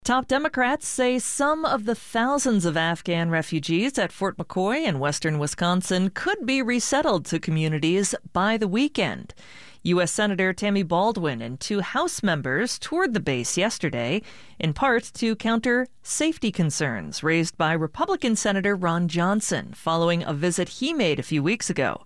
Top Democrats say some of the thousands of Afghan refugees at Fort McCoy in western Wisconsin could be resettled to communities by the weekend. U.S. Senator Tammy Baldwin and 2 House members toured the base yesterday, in part to counter safety concerns raised by Republican Senator Ron Johnson following a visit he made a few weeks ago.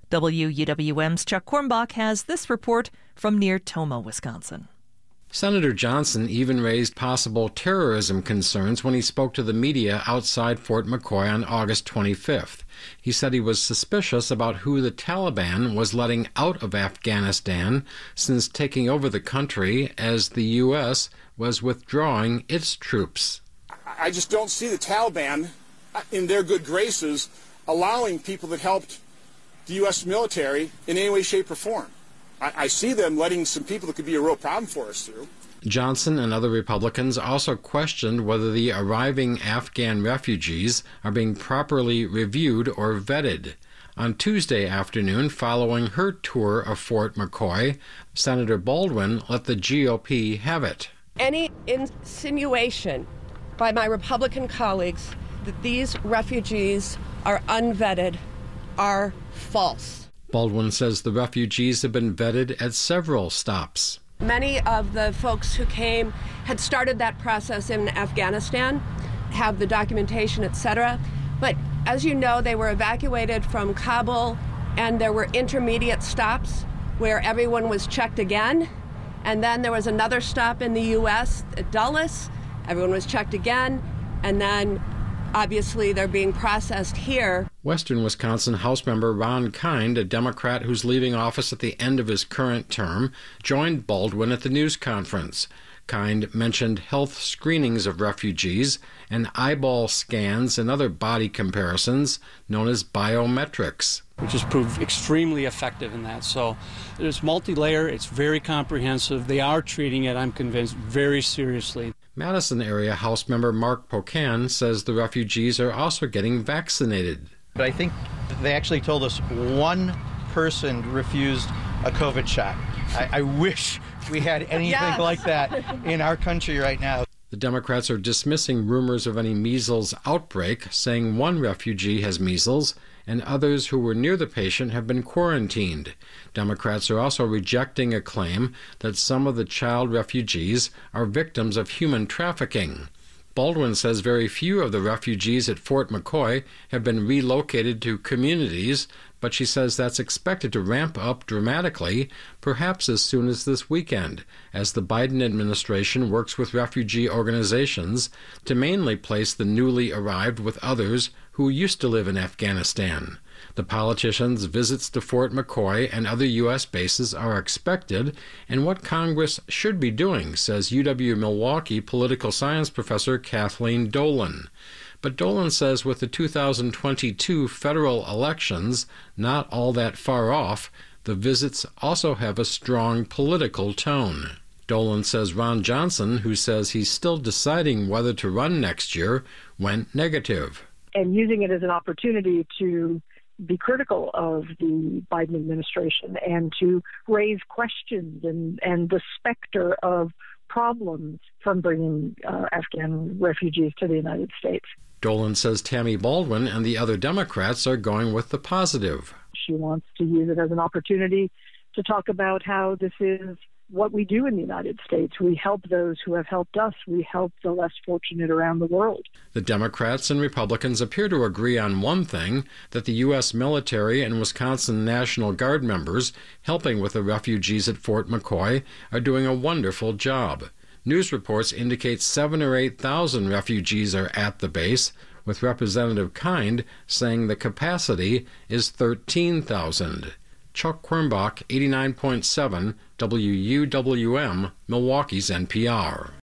WUWM's Chuck Kornbach has this report from near Tomah, Wisconsin. Senator Johnson even raised possible terrorism concerns when he spoke to the media outside Fort McCoy on August 25th. He said he was suspicious about who the Taliban was letting out of Afghanistan since taking over the country as the U.S. was withdrawing its troops. I just don't see the Taliban, in their good graces, allowing people that helped the U.S. military in any way, shape, or form. I see them letting some people that could be a real problem for us through. Johnson and other Republicans also questioned whether the arriving Afghan refugees are being properly reviewed or vetted. On Tuesday afternoon, following her tour of Fort McCoy, Senator Baldwin let the GOP have it. Any insinuation by my Republican colleagues that these refugees are unvetted are false. Baldwin says the refugees have been vetted at several stops. Many of the folks who came had started that process in Afghanistan, have the documentation, etc. But as you know, they were evacuated from Kabul, and there were intermediate stops where everyone was checked again. And then there was another stop in the U.S. at Dulles. Everyone was checked again. And then obviously they're being processed here. Western Wisconsin House member Ron Kind, a Democrat who's leaving office at the end of his current term, joined Baldwin at the news conference. Kind mentioned health screenings of refugees and eyeball scans and other body comparisons known as biometrics, which has proved extremely effective in that. So it's multi-layer, it's very comprehensive. They are treating it, I'm convinced, very seriously. Madison area House member Mark Pocan says the refugees are also getting vaccinated. But I think they actually told us one person refused a COVID shot. I wish we had anything like that in our country right now. The Democrats are dismissing rumors of any measles outbreak, saying one refugee has measles and others who were near the patient have been quarantined. Democrats are also rejecting a claim that some of the child refugees are victims of human trafficking. Baldwin says very few of the refugees at Fort McCoy have been relocated to communities, but she says that's expected to ramp up dramatically, perhaps as soon as this weekend, as the Biden administration works with refugee organizations to mainly place the newly arrived with others who used to live in Afghanistan. The politicians' visits to Fort McCoy and other U.S. bases are expected, and what Congress should be doing, says UW-Milwaukee political science professor Kathleen Dolan. But Dolan says with the 2022 federal elections not all that far off, the visits also have a strong political tone. Dolan says Ron Johnson, who says he's still deciding whether to run next year, went negative. And using it as an opportunity to be critical of the Biden administration and to raise questions and the specter of problems from bringing Afghan refugees to the United States. Dolan says Tammy Baldwin and the other Democrats are going with the positive. She wants to use it as an opportunity to talk about how this is what we do in the United States. We help those who have helped us. We help the less fortunate around the world. The Democrats and Republicans appear to agree on one thing, that the U.S. military and Wisconsin National Guard members helping with the refugees at Fort McCoy are doing a wonderful job. News reports indicate 7,000 or 8,000 refugees are at the base, with Representative Kind saying the capacity is 13,000. Chuck Kornbach, 89.7 WUWM, Milwaukee's NPR.